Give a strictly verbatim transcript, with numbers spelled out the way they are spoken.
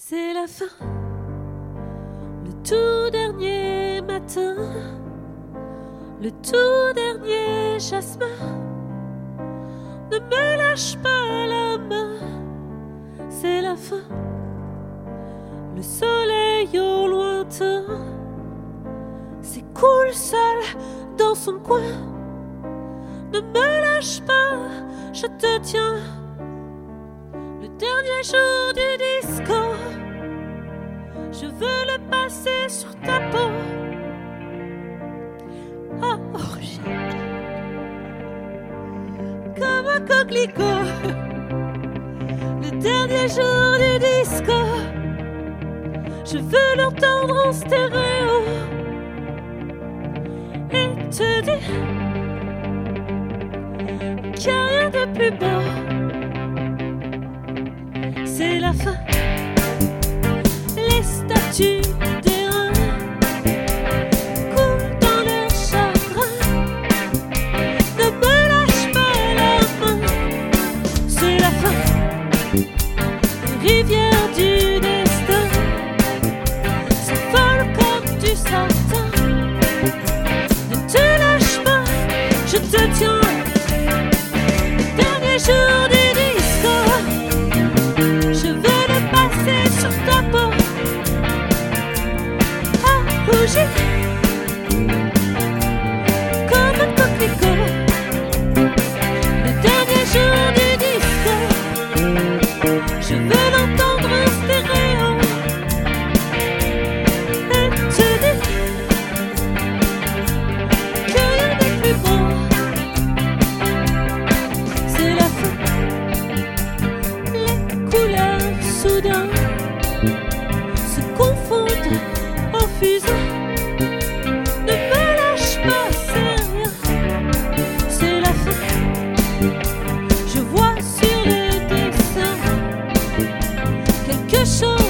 C'est la fin, le tout dernier matin, le tout dernier jasmin. Ne me lâche pas la main, c'est la fin. Le soleil au lointain s'écoule seul dans son coin. Ne me lâche pas, je te tiens. Le dernier jour du disco, je veux le passer sur ta peau. Ah, orgie, comme un coquelicot. Le dernier jour du disco, je veux l'entendre en stéréo et te dire qu'il n'y a rien de plus beau. C'est la fin. Les statues d'airain coulent dans leur chagrin. Ne me lâche pas la main. C'est la fin. Les rivières du destin s'envolent comme du satin. Ne te lâche pas, je te tiens. Dernier jour du disco, je veux le passer sur ta peau. À rougir comme un coquelicot. Le dernier jour du disco, je veux l'entendre en stéréo et te dire que rien n'est plus beau. C'est la fin. Les couleurs soudain se confondent en fusain. Ne me lâche pas, c'est rien. C'est la fin. Je vois sur le dessin quelque chose